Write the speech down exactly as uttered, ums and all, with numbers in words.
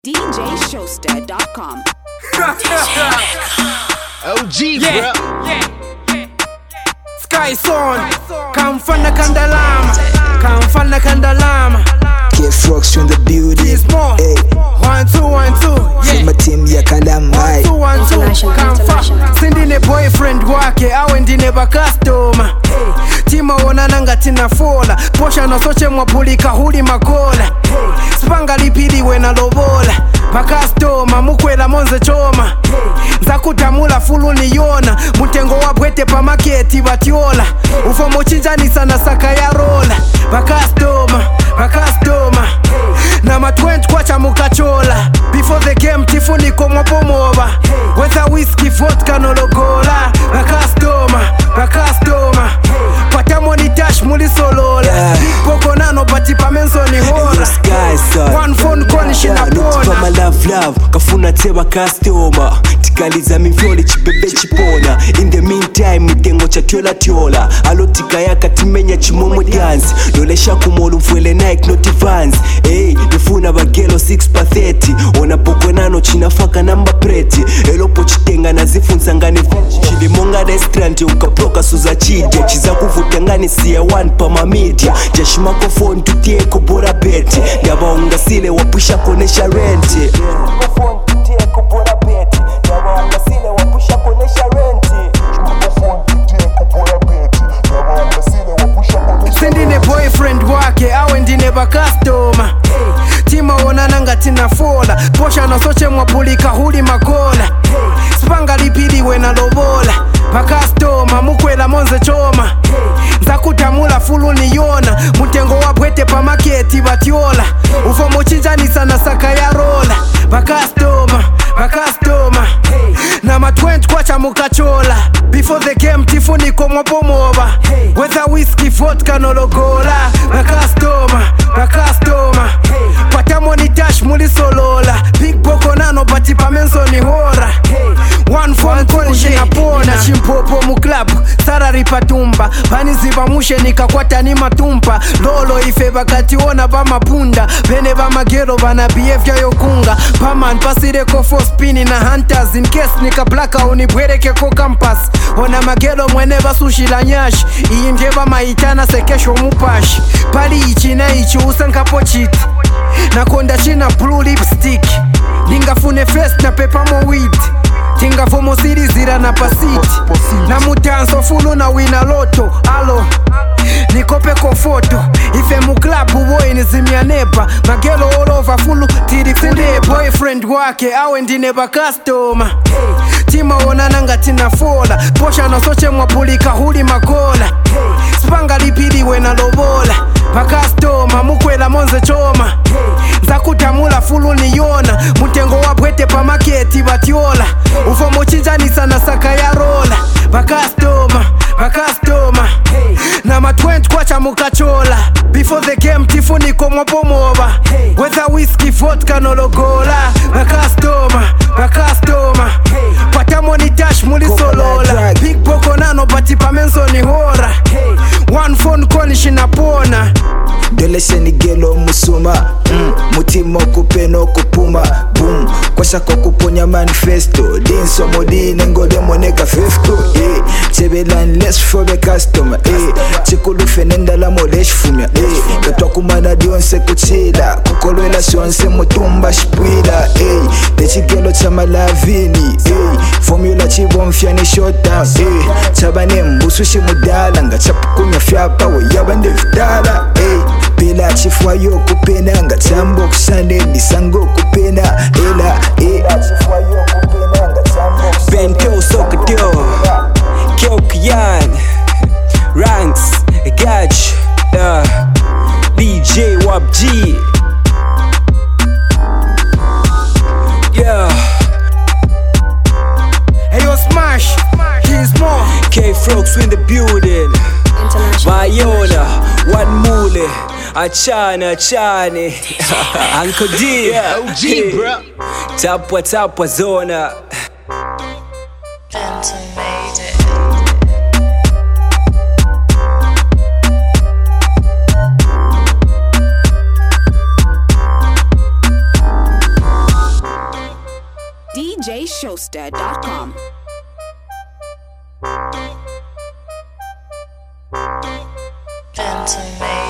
D J Showster dot com. O G, Yeah, bro. yeah, yeah. Sky Son, kamfana kandalama, kamfana kandalama. K-Frogs from the building. This more. Hey, One two one two, from my yeah. team ya One Kalamai. two one two, International, kamfa. international. Sindine boyfriend wake, awe ndine ba customer. Hey, tima onana ngati na fola, posha nasoche mwapulika huli makola. Hey, spanga lipiliwe na lobola, ba customer mukwela monze choma. Hey, nzakutamula fulu niyona, mutengo wabwete pa maketi batyola. Ufo mochinjanisa na saka ya rola, ba customer, ba customer. Na ma twenty kwacha mukachola. Before the game tifuniko mwapomoba. Whether whiskey, vodka no logola. Ba customer, ba customer. Pata money dash muli solola. Yeah. Big poko nano bati pa menzo ni hora. Yo, Sky Son. One phone call Yeah, shina look for my pona. love love kafuna teba customer tikaliza mimvyoli chibebe chipona. In the meantime mitengo chatyola tyola alotika yakatimenya chimomwe dance lolesha kumolu mfwele Nike not Vans. Hey, nifuna bagelo six pa thirty onapokwe nano chinafaka namba preti elopo chitenga na zifunza ngani chilimonga restaurant ukaproka suza chidya chiza kuvuta ngani siya one pa mamedia jashimako phone tutieko bora beti ndabaunga sile wapusha konesha renti Sindine boyfriend wake, awe ndine ba customer. Hey, tima onana ngati na fola, posha nasoche mwapulika huli makola. Hey, spanga lipiliwe na lobola, ba customer mukwela monze choma. Hey, nzakutamula fulu niyona, mutengo wabwete pa maketi batyola. Ufo mochinjanisa na saka ya rola, ba customer, ba customer. Na ma twenty kwacha mukachola. Before the game tifuniko mwapomoba. Whether whiskey, vodka no logola. Ba customer, ba customer. Pata money dash muli solola. Big poko nano bati pa menzo ni hora. One phone call shina pona. Chimpopo mu club, sarari patumba. Pani ziba mushe nikakwata ni matumpa. Lolo ife bakati ona ba mapunda. Bene ba magero bana behavior yokunga. Paman pasire ko for spinning na hunters. In case nika blaka unibwereke ko campus. Ona magero mwene basushi la nyash. Iyi mjeba maitana sekesho mupash. Pali ichi na ichi usankapo cheat. Nakonda china blue lipstick. Ningafune first na pepa mo weed. Tinga fomo siri zira na pasiti. Na mutanso fulu na wina loto. Alo, nikope ko foto. Ife mu club boy nizimia nepa. Magelo all over fulu tiri kunde. Boyfriend wake awe ndine ba customer. Tima onana ngati na fola, posha nasoche mwapulika huli makola. Spanga lipiliwe na lobola, ba customer mukwela monze choma. Nzakutamula fulu niyona, mutengo wabwete pa maketi batyola. Ufo mochinjanisa na saka ya rola, ba customer, ba customer. Na ma twenty kwacha mukachola. Before the game tifuniko mwapomoba. Whether whiskey, vodka no logola. Ba customer, ba customer. Pata money dash muli solola. Big poko nano bati pa menzo ni hora. One phone call shina pona. Doleshe ni gelo musuma mm. Mutima kupeno kupuma boom kwasha ko kuponya manifesto dinso modine ngode moneka fifko eh chebelan less for the customer eh chikulu fenenda la molesh fumya eh katwa kumana dionse kuchila kukolwela sonse mutumba shpwila eh techigelo cha malavini eh formula chibomfya ni short down eh chabane mbusu shimudala ngachapukunya fyapa we yabande vidala eh Pela chifwa yo kupena nga chambo kusande nisango kupena ela e chifwa yo kupena nga chambo Bento Sokotyo Kyo Kian Ranks Gaj uh, D J Wap G Yeah Hey yo Smash, he's more. K-Frogs in the building International. Bayona One Mule Achana Achane Uncle D O G, bro. Tapwa Tapwa Zona Phantom made it. j showster dot com. Phantom